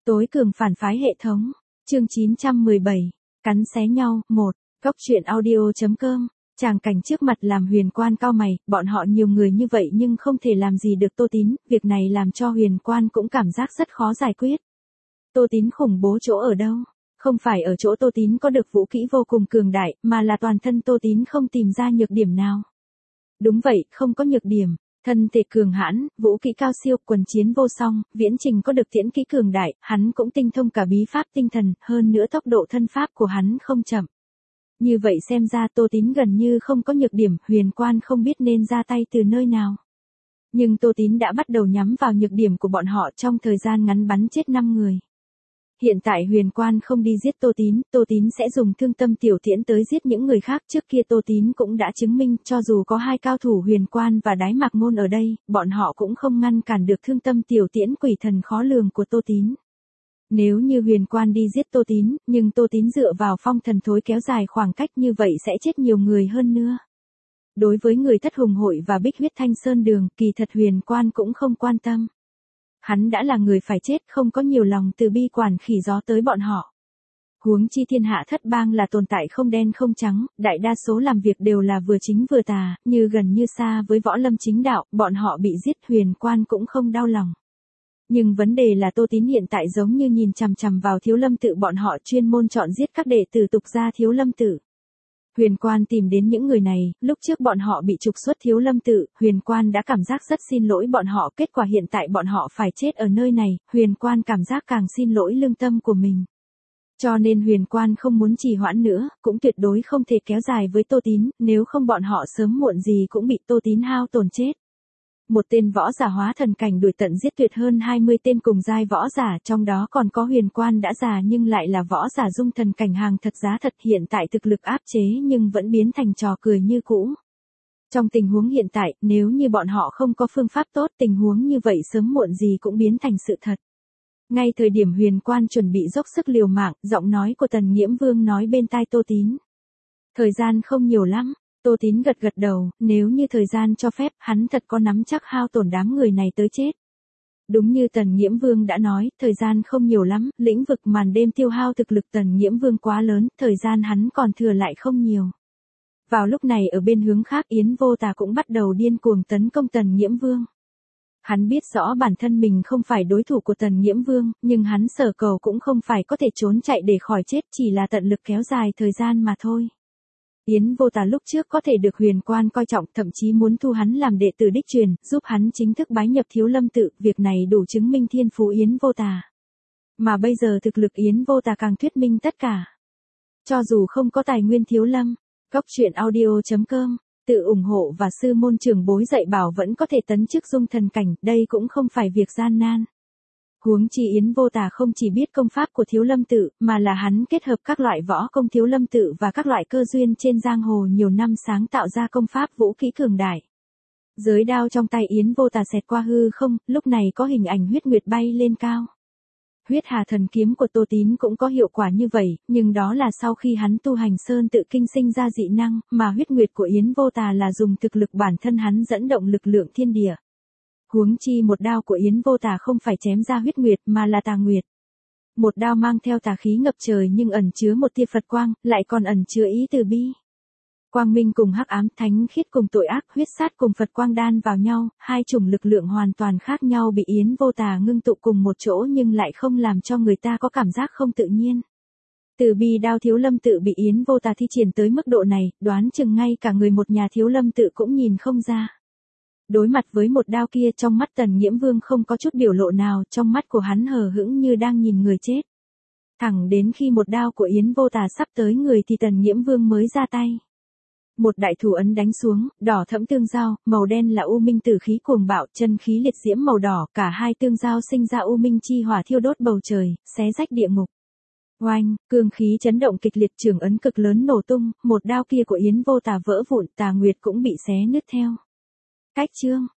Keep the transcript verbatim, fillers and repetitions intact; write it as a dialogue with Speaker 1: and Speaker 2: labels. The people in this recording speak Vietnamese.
Speaker 1: Tối cường phản phái hệ thống. Chương chín trăm mười bảy. Cắn xé nhau. một. Góc truyện audio.com. Tràng cảnh trước mặt làm Huyền Quan cau mày, bọn họ nhiều người như vậy nhưng không thể làm gì được Tô Tín, việc này làm cho Huyền Quan cũng cảm giác rất khó giải quyết. Tô Tín khủng bố chỗ ở đâu? Không phải ở chỗ Tô Tín có được vũ kỹ vô cùng cường đại, mà là toàn thân Tô Tín không tìm ra nhược điểm nào. Đúng vậy, không có nhược điểm. Thân thể cường hãn, vũ kỹ cao siêu, quần chiến vô song, Viễn Trình có được tiễn kỹ cường đại, hắn cũng tinh thông cả bí pháp tinh thần, hơn nữa tốc độ thân pháp của hắn không chậm. Như vậy xem ra Tô Tín gần như không có nhược điểm, Huyền Quan không biết nên ra tay từ nơi nào. Nhưng Tô Tín đã bắt đầu nhắm vào nhược điểm của bọn họ, trong thời gian ngắn bắn chết năm người. Hiện tại Huyền Quan không đi giết Tô Tín, Tô Tín sẽ dùng thương tâm tiểu tiễn tới giết những người khác. Trước kia Tô Tín cũng đã chứng minh, cho dù có hai cao thủ Huyền Quan và Đái Mạc Ngôn ở đây, bọn họ cũng không ngăn cản được thương tâm tiểu tiễn quỷ thần khó lường của Tô Tín. Nếu như Huyền Quan đi giết Tô Tín, nhưng Tô Tín dựa vào phong thần thối kéo dài khoảng cách như vậy sẽ chết nhiều người hơn nữa. Đối với người Thất Hùng Hội và Bích Huyết Thanh Sơn Đường, kỳ thật Huyền Quan cũng không quan tâm. Hắn đã là người phải chết, không có nhiều lòng từ bi quản khỉ gió tới bọn họ. Huống chi thiên hạ thất bang là tồn tại không đen không trắng, đại đa số làm việc đều là vừa chính vừa tà, như gần như xa với võ lâm chính đạo, bọn họ bị giết Huyền Quan cũng không đau lòng. Nhưng vấn đề là Tô Tín hiện tại giống như nhìn chằm chằm vào Thiếu Lâm Tự, bọn họ chuyên môn chọn giết các đệ tử tục gia Thiếu Lâm Tự. Huyền Quan tìm đến những người này, lúc trước bọn họ bị trục xuất Thiếu Lâm Tự, Huyền Quan đã cảm giác rất xin lỗi bọn họ, kết quả hiện tại bọn họ phải chết ở nơi này, Huyền Quan cảm giác càng xin lỗi lương tâm của mình. Cho nên Huyền Quan không muốn trì hoãn nữa, cũng tuyệt đối không thể kéo dài với Tô Tín, nếu không bọn họ sớm muộn gì cũng bị Tô Tín hao tổn chết. Một tên võ giả hóa thần cảnh đuổi tận giết tuyệt hơn hai mươi tên cùng giai võ giả, trong đó còn có Huyền Quan đã già nhưng lại là võ giả dung thần cảnh hàng thật giá thật, hiện tại thực lực áp chế nhưng vẫn biến thành trò cười như cũ. Trong tình huống hiện tại, nếu như bọn họ không có phương pháp tốt, tình huống như vậy sớm muộn gì cũng biến thành sự thật. Ngay thời điểm Huyền Quan chuẩn bị dốc sức liều mạng, giọng nói của Tần Nghiễm Vương nói bên tai Tô Tín. Thời gian không nhiều lắm. Tô Tín gật gật đầu, nếu như thời gian cho phép, hắn thật có nắm chắc hao tổn đám người này tới chết. Đúng như Tần Nghiễm Vương đã nói, thời gian không nhiều lắm, lĩnh vực màn đêm tiêu hao thực lực Tần Nghiễm Vương quá lớn, thời gian hắn còn thừa lại không nhiều. Vào lúc này ở bên hướng khác Yến Vô Tà cũng bắt đầu điên cuồng tấn công Tần Nghiễm Vương. Hắn biết rõ bản thân mình không phải đối thủ của Tần Nghiễm Vương, nhưng hắn sở cầu cũng không phải có thể trốn chạy để khỏi chết, chỉ là tận lực kéo dài thời gian mà thôi. Yến Vô Tà lúc trước có thể được Huyền Quan coi trọng, thậm chí muốn thu hắn làm đệ tử đích truyền, giúp hắn chính thức bái nhập Thiếu Lâm Tự, việc này đủ chứng minh thiên phú Yến Vô Tà. Mà bây giờ thực lực Yến Vô Tà càng thuyết minh tất cả. Cho dù không có tài nguyên Thiếu Lâm, góc truyện audio.com, tự ủng hộ và sư môn trưởng bối dạy bảo vẫn có thể tấn chức dung thần cảnh, đây cũng không phải việc gian nan. Huống chi Yến Vô Tà không chỉ biết công pháp của Thiếu Lâm Tự, mà là hắn kết hợp các loại võ công Thiếu Lâm Tự và các loại cơ duyên trên giang hồ nhiều năm sáng tạo ra công pháp vũ kỹ cường đại. Giới đao trong tay Yến Vô Tà xẹt qua hư không, lúc này có hình ảnh huyết nguyệt bay lên cao. Huyết Hà Thần Kiếm của Tô Tín cũng có hiệu quả như vậy, nhưng đó là sau khi hắn tu hành sơn tự kinh sinh ra dị năng, mà huyết nguyệt của Yến Vô Tà là dùng thực lực bản thân hắn dẫn động lực lượng thiên địa. Huống chi một đao của Yến Vô Tà không phải chém ra huyết nguyệt mà là tà nguyệt. Một đao mang theo tà khí ngập trời nhưng ẩn chứa một tia Phật quang, lại còn ẩn chứa ý từ bi. Quang minh cùng hắc ám, thánh khiết cùng tội ác, huyết sát cùng Phật quang đan vào nhau, hai chủng lực lượng hoàn toàn khác nhau bị Yến Vô Tà ngưng tụ cùng một chỗ nhưng lại không làm cho người ta có cảm giác không tự nhiên. Từ bi đao Thiếu Lâm Tự bị Yến Vô Tà thi triển tới mức độ này, đoán chừng ngay cả người một nhà Thiếu Lâm Tự cũng nhìn không ra. Đối mặt với một đao kia, trong mắt Tần Nghiễm Vương không có chút biểu lộ nào, trong mắt của hắn hờ hững như đang nhìn người chết. Thẳng đến khi một đao của Yến Vô Tà sắp tới người thì Tần Nghiễm Vương mới ra tay. Một đại thủ ấn đánh xuống, đỏ thẫm tương giao, màu đen là u minh tử khí cuồng bạo, chân khí liệt diễm màu đỏ, cả hai tương giao sinh ra u minh chi hỏa thiêu đốt bầu trời, xé rách địa ngục. Oanh, cương khí chấn động kịch liệt, trường ấn cực lớn nổ tung, một đao kia của Yến Vô Tà vỡ vụn, tà nguyệt cũng bị xé nứt theo. Cách chương,